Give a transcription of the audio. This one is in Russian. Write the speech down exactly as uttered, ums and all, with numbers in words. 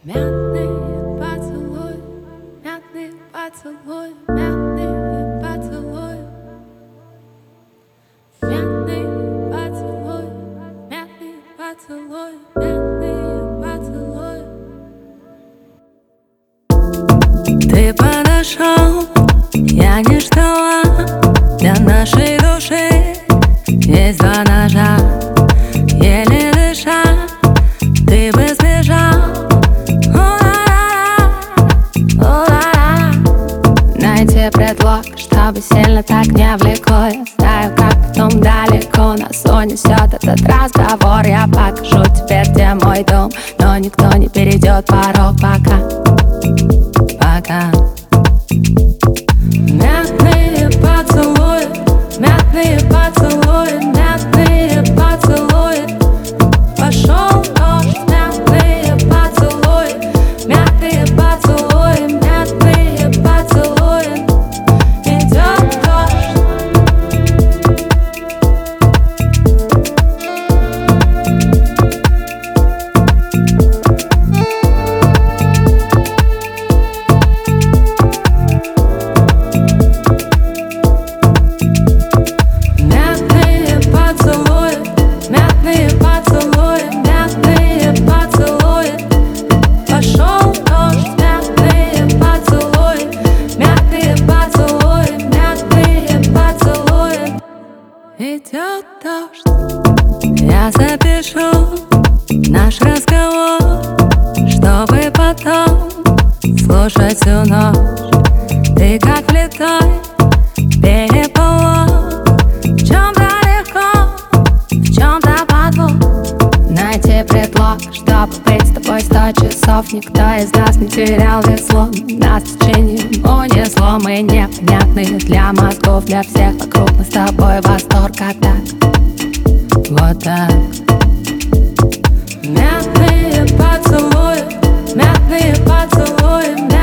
Мятный поцелуй, мятный поцелуй, мятный поцелуй, мятный поцелуй, мятный поцелуй, мятный поцелуй. Ты подошел, я не ждала. Для нашей души есть два ножа. Еле дыша, ты бы сбежал. Найти предлог, чтобы сильно так не влекло. Я знаю, как потом далеко нас унесет этот разговор. Я покажу тебе, где мой дом, но никто не перейдет порог пока. Пока. Мятные поцелуи, мятные поцелуи, мятные поцелуи. Пошел дождь, мятные поцелуи, мятные поцелуи, мятные поцелуи. Идет дождь. Мятные поцелуи, мятные поцелуи, мятные поцелуи. Пошел дождь, мятные поцелуи, мятные поцелуи, мятные поцелуи. Идет дождь. Я запишу наш разговор, чтобы потом слушать всю ночь. Ты как влетай, переполох. В чем-то легко, в чем-то подвох. Найти предлог, чтобы быть с тобой сто часов. Никто из нас не терял весло. Нас течением унесло. Мы непонятные для мозгов, для всех вокруг. Мы с тобой восторг, как так. Вот так. Мятные поцелуи, мятные поцелуи, мятные